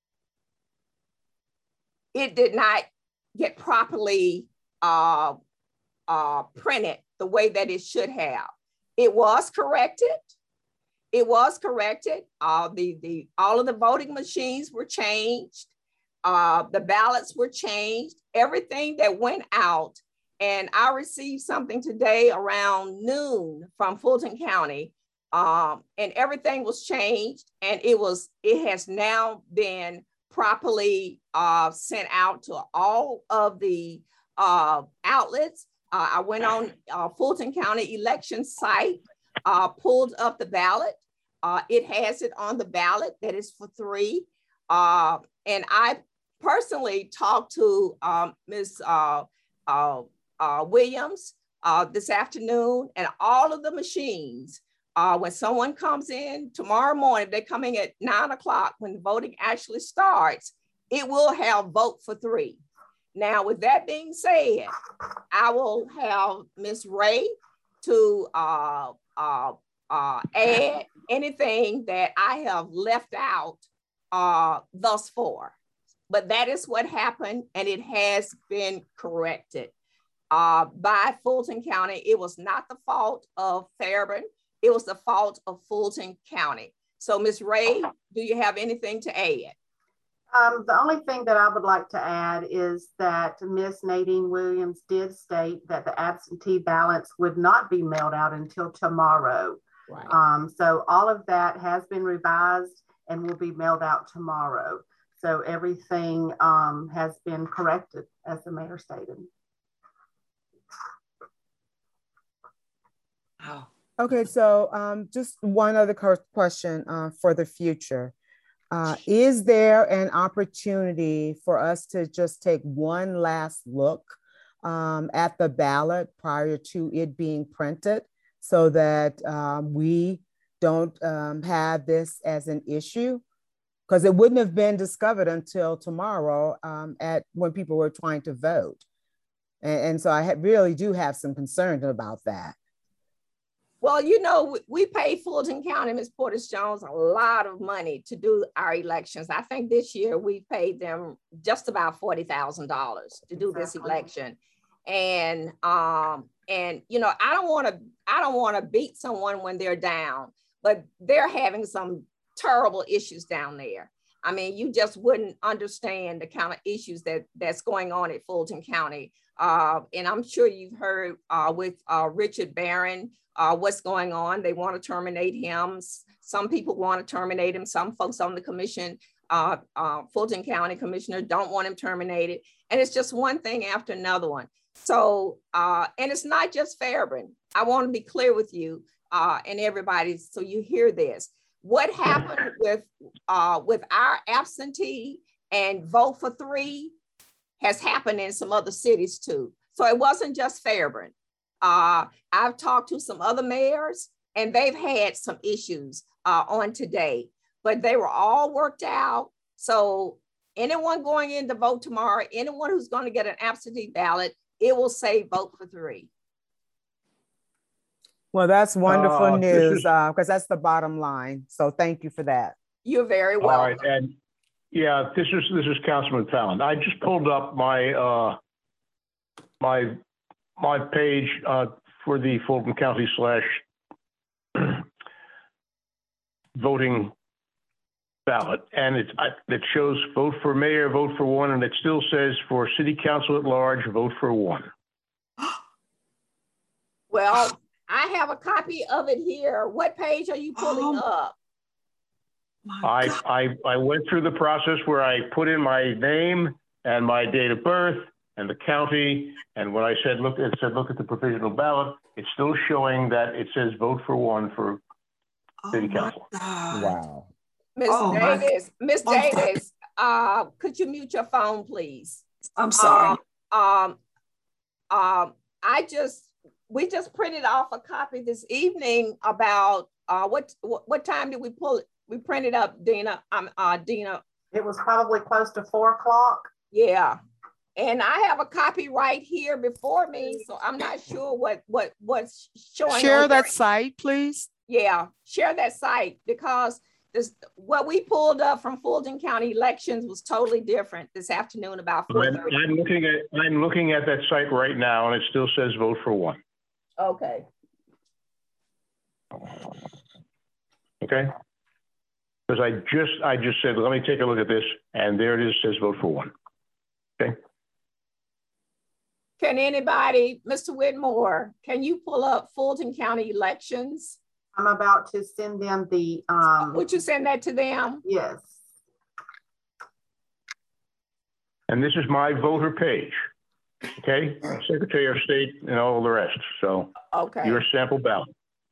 it did not get properly uh, uh, printed the way that it should have. It was corrected. It was corrected. Uh, the, the, all of the voting machines were changed. Uh, the ballots were changed. Everything that went out, and I received something today around noon from Fulton County, um, and everything was changed, and it was, it has now been properly uh, sent out to all of the uh, outlets. Uh, I went on uh, Fulton County election site, uh, pulled up the ballot. Uh, it has it on the ballot that is for three. Uh, and I personally talked to um, Miz Uh, uh, uh, Williams uh, this afternoon, and all of the machines, uh, when someone comes in tomorrow morning, they're coming at nine o'clock when the voting actually starts, it will have vote for three. Now, with that being said, I will have Miz Ray to uh, uh, uh, add anything that I have left out uh, thus far. But that is what happened, and it has been corrected uh, by Fulton County. It was not the fault of Fairburn. It was the fault of Fulton County. So, Miz Ray, do you have anything to add? Um, the only thing that I would like to add is that Miz Nadine Williams did state that the absentee ballots would not be mailed out until tomorrow. Right. Um, so all of that has been revised and will be mailed out tomorrow. So everything um, has been corrected, as the mayor stated. Wow. Okay, so um, just one other question uh, for the future. Uh, is there an opportunity for us to just take one last look um, at the ballot prior to it being printed so that um, we don't um, have this as an issue? Because it wouldn't have been discovered until tomorrow um, at when people were trying to vote. And, and so I ha really do have some concerns about that. Well, you know, we pay Fulton County, Miz Portis Jones, a lot of money to do our elections. I think this year we paid them just about forty thousand dollars to do this election. And, um, and you know, I don't want to, I don't want to beat someone when they're down, but they're having some terrible issues down there. I mean, you just wouldn't understand the kind of issues that that's going on at Fulton County. Uh, and I'm sure you've heard uh, with uh, Richard Barron, uh, what's going on. They want to terminate him. Some people want to terminate him. Some folks on the commission, uh, uh, Fulton County Commissioner, don't want him terminated. And it's just one thing after another one. So, uh, and it's not just Fairburn. I want to be clear with you uh, and everybody so you hear this. what happened with uh, with our absentee and vote for three has happened in some other cities too. So it wasn't just Fairburn. Uh, I've talked to some other mayors and they've had some issues uh, on today, but they were all worked out. So anyone going in to vote tomorrow, anyone who's going to get an absentee ballot, it will say vote for three. Well, that's wonderful Uh, news is, uh, because that's the bottom line. So thank you for that. You're very welcome. All right, and yeah, this is this is Councilman Fallon. I just pulled up my uh, my my page uh, for the Fulton County slash voting ballot, and it I, it shows vote for mayor, vote for one, and it still says for city council at large, vote for one. Well, I have a copy of it here. What page are you pulling um, up? I, I I went through the process where I put in my name and my date of birth and the county, and when I said look, it said look at the provisional ballot. It's still showing that it says vote for one for Oh city council. Wow. Miss Oh, Davis, Miss Davis, uh, could you mute your phone, please? I'm sorry. Um, um, um, I just we just printed off a copy this evening about uh, what, what what time did we pull it? We printed up, Dina. Um, uh, Dina. It was probably close to four o'clock. Yeah, and I have a copy right here before me, so I'm not sure what what what's showing. Share that there. site, please. Yeah, share that site because this what we pulled up from Fulton County elections was totally different this afternoon about four thirty. I'm looking at I'm looking at that site right now, and it still says vote for one. Okay. Okay. Because I just I just said, let me take a look at this, and there it is, says vote for one. Okay. Can anybody, Mister Whitmore, can you pull up Fulton County elections? I'm about to send them the. Um, Would you send that to them? Yes. And this is my voter page. Okay, Secretary of State and all the rest. So okay, your sample ballot.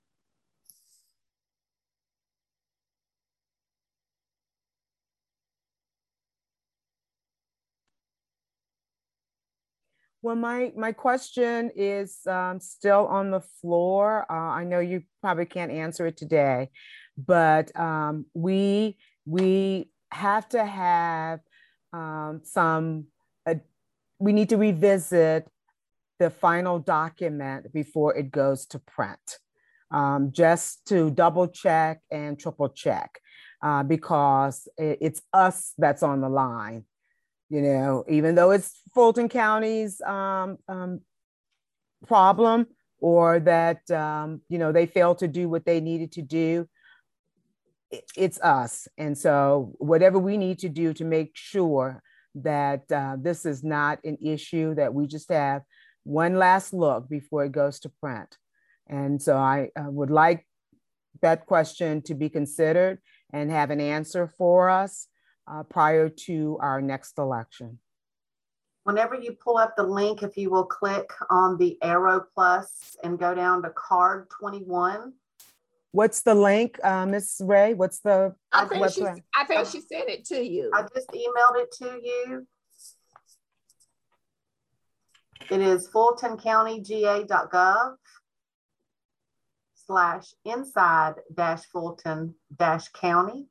Well, my, my question is um, still on the floor. Uh, I know you probably can't answer it today, but um, we, we have to have um, some, uh, we need to revisit the final document before it goes to print, um, just to double check and triple check, uh, because it, it's us that's on the line. You know, even though it's Fulton County's um, um, problem, or that, um, you know, they failed to do what they needed to do, it's us. And so whatever we need to do to make sure that uh, this is not an issue, that we just have one last look before it goes to print. And so I uh, would like that question to be considered and have an answer for us Uh, prior to our next election. Whenever you pull up the link, if you will click on the arrow plus and go down to card twenty-one. What's the link, uh, Miz Ray? What's the I think, she, website? I think she sent it to you. I just emailed it to you. It is fulton county g a dot gov slash inside dash Fulton dash county.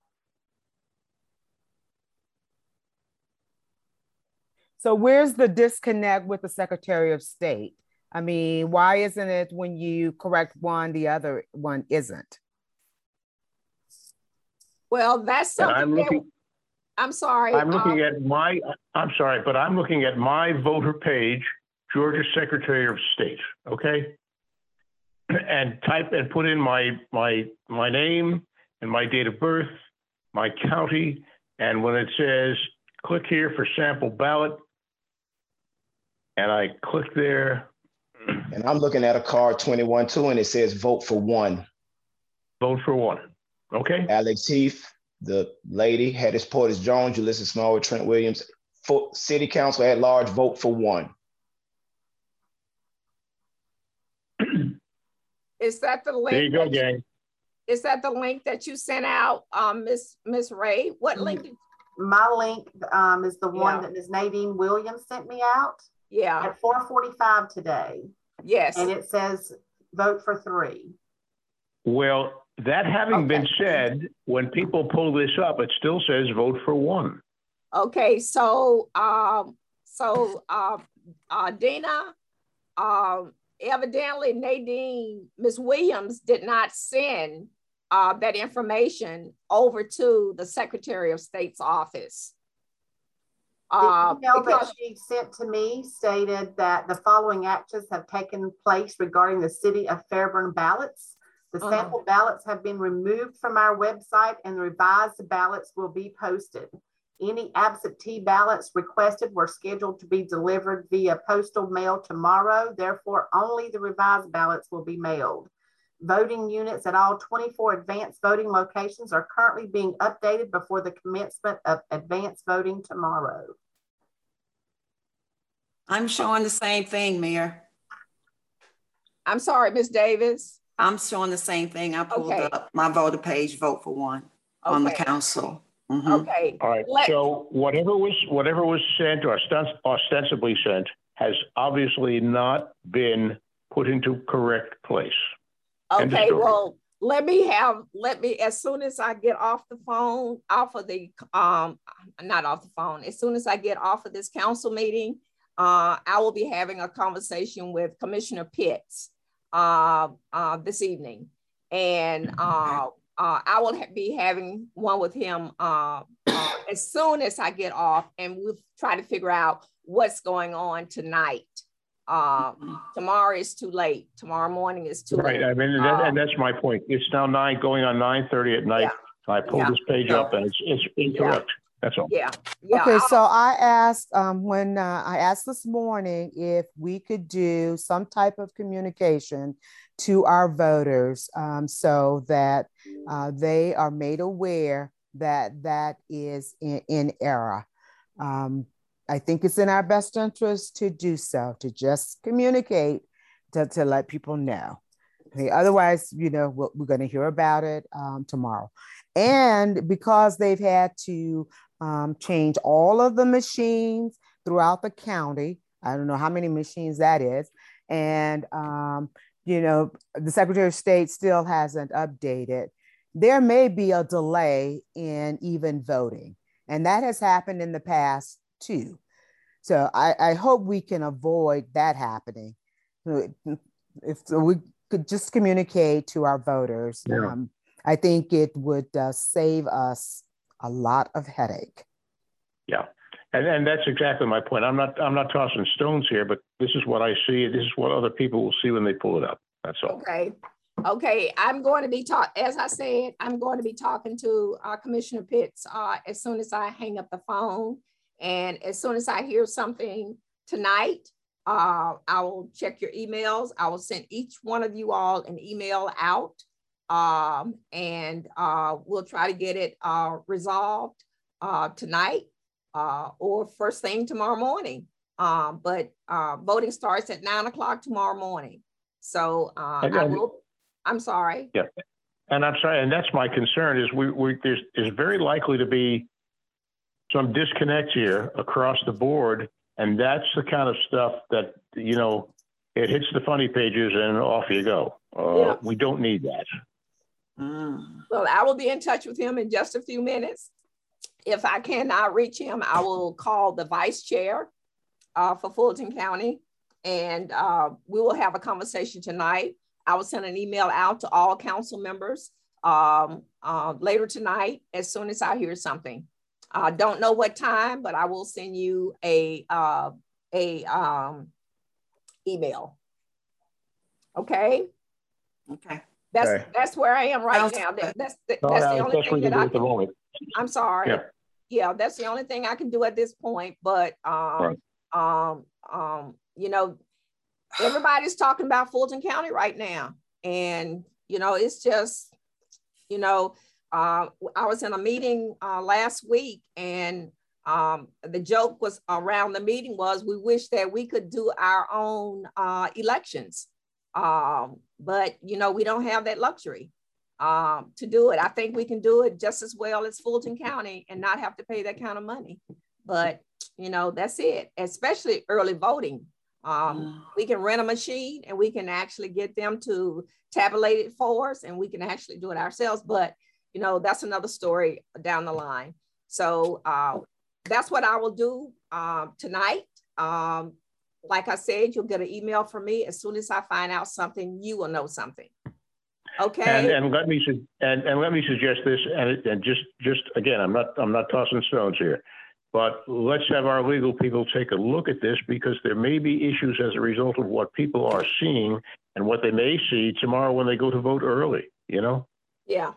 So where's the disconnect with the Secretary of State? I mean, why isn't it when you correct one, the other one isn't? Well, that's something I'm looking, that, I'm sorry. I'm looking um, at my, I'm sorry, but I'm looking at my voter page, Georgia Secretary of State, okay? And type and put in my, my, my name and my date of birth, my county, and when it says, click here for sample ballot, and I click there. And I'm looking at a card twenty-one too, and it says vote for one. Vote for one. Okay. Alex Heath, the lady, Hedges Portis Jones, Ulysses Smallwood, Trent Williams, for City Council at large, vote for one. Is that the link? There you go, gang. is that the link that you sent out, um, Miss Miss Ray? What link? Did My link um, is the one Yeah. that Miz Nadine Williams sent me out Yeah. at four forty-five today. Yes. And it says vote for three. Well, that having Okay. been said, when people pull this up, it still says vote for one. Okay. So, um, so, uh, uh, Dina, um, evidently Nadine, Miz Williams did not send uh, that information over to the Secretary of State's office. The Uh, email that because, she sent to me stated that the following actions have taken place regarding the city of Fairburn ballots. The Uh-huh. sample ballots have been removed from our website and the revised ballots will be posted. Any absentee ballots requested were scheduled to be delivered via postal mail tomorrow. Therefore, only the revised ballots will be mailed. Voting units at all twenty-four advanced voting locations are currently being updated before the commencement of advanced voting tomorrow. I'm showing the same thing, Mayor. I'm sorry, Miz Davis. I'm showing the same thing. I pulled Okay. up my voter page, vote for one on the Okay. council. Mhm. Okay. All right, Let- so whatever was, whatever was sent or ostens- ostensibly sent has obviously not been put into correct place. End of Okay, story. well, let me have, let me, as soon as I get off the phone, off of the, um, not off the phone, as soon as I get off of this council meeting, uh, I will be having a conversation with Commissioner Pitts uh, uh, this evening. And uh, uh, I will ha- be having one with him uh, uh, as soon as I get off, and we'll try to figure out what's going on tonight. Um, tomorrow is too late. Tomorrow morning is too Right, late. I mean, and, that, Um, and that's my point. It's now nine, going on nine thirty at night. I pulled Yeah. this page up and it's, it's incorrect. That's all. Yeah, yeah. Okay, I'll- so I asked, um, when, uh, I asked this morning if we could do some type of communication to our voters, um, so that, uh, they are made aware that that is in, in error. Um, I think it's in our best interest to do so, to just communicate, to, to let people know. Okay, otherwise, you know, we're, we're going to hear about it um, tomorrow. And because they've had to um, change all of the machines throughout the county, I don't know how many machines that is. And, um, you know, the Secretary of State still hasn't updated. There may be a delay in even voting. And that has happened in the past too. So I, I hope we can avoid that happening. If we could just communicate to our voters, Yeah. um, I think it would uh, save us a lot of headache. Yeah, and and that's exactly my point. I'm not I'm not tossing stones here, but this is what I see. This is what other people will see when they pull it up. That's all. Okay, okay. I'm going to be talk, as I said, I'm going to be talking to uh, Commissioner Pitts uh, as soon as I hang up the phone. And as soon as I hear something tonight, uh, I will check your emails. I will send each one of you all an email out. Um, and uh, we'll try to get it uh, resolved uh, tonight uh, or first thing tomorrow morning. Um, but uh, voting starts at nine o'clock tomorrow morning. So uh, I Again, will, I'm sorry. Yeah, and I'm sorry, and that's my concern is we we there's is very likely to be some disconnect here across the board, and that's the kind of stuff that, you know, it hits the funny pages and off you go. Uh, Yeah. We don't need that. Mm. Well, I will be in touch with him in just a few minutes. If I cannot reach him, I will call the vice chair uh, for Fulton County, and uh, we will have a conversation tonight. I will send an email out to all council members um, uh, later tonight as soon as I hear something. I don't know what time, but I will send you a uh, a um, email. Okay. Okay. That's Okay. that's where I am right Sounds now. That, that's the, No, that's no, the only that's what thing we that do I at the can. moment. I'm sorry. Yeah. Yeah, that's the only thing I can do at this point. But um, um, um, you know, everybody's talking about Fulton County right now, and you know, it's just, you know, uh, I was in a meeting uh, last week, and um, the joke was around the meeting was we wish that we could do our own uh, elections, um, but you know, we don't have that luxury. um, to do it. I think we can do it just as well as Fulton County and not have to pay that kind of money. But, you know, that's it, especially early voting. Um, we can rent a machine and we can actually get them to tabulate it for us, and we can actually do it ourselves. But, you know, that's another story down the line. So uh, that's what I will do um, tonight. Um, like I said, you'll get an email from me. As soon as I find out something, you will know something. Okay. And, and let me su- and, and let me suggest this, and, it- and just just again, I'm not I'm not tossing stones here, but let's have our legal people take a look at this, because there may be issues as a result of what people are seeing and what they may see tomorrow when they go to vote early. You know. Yeah.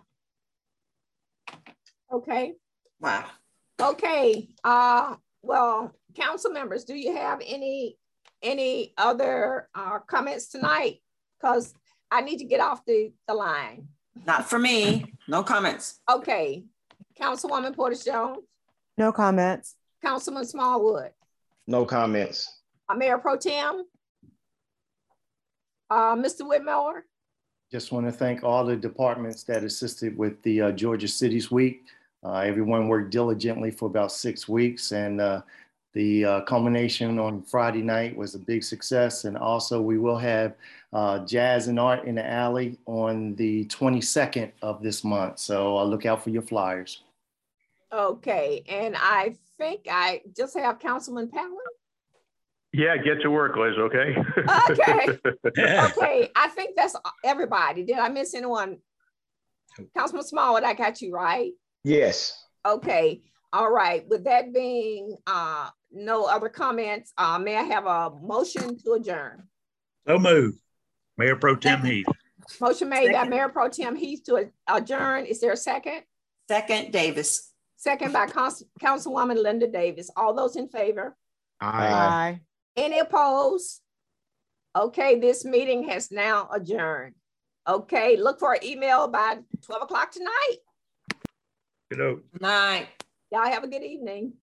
Okay. Wow. Okay. Uh, well, council members, do you have any any other uh, comments tonight? Because I need to get off the, the line. Not for me. No comments. Okay. Councilwoman Portis Jones. No comments. Councilman Smallwood. No comments. Uh, Mayor Pro Tem. Uh, Mister Whitmore. Just want to thank all the departments that assisted with the uh, Georgia Cities Week. Uh, everyone worked diligently for about six weeks, and uh, the uh, culmination on Friday night was a big success. And also we will have uh, Jazz and Art in the Alley on the twenty-second of this month. So I'll look out for your flyers. Okay, and I think I just have Councilman Palin. Yeah, get to work, Liz. Okay. Okay. Okay, I think that's everybody. Did I miss anyone? Councilman Smallwood, I got you right. Yes. Okay. All right. With that being uh, no other comments, uh, may I have a motion to adjourn? So moved. Mayor Pro Tem Heath. Motion made Second. by Mayor Pro Tem Heath to adjourn. Is there a second? Second, Davis. Second by Council Councilwoman Linda Davis. All those in favor? Aye. Any opposed? Okay, this meeting has now adjourned. Okay, look for an email by twelve o'clock tonight. Good. Night. Y'all have a good evening.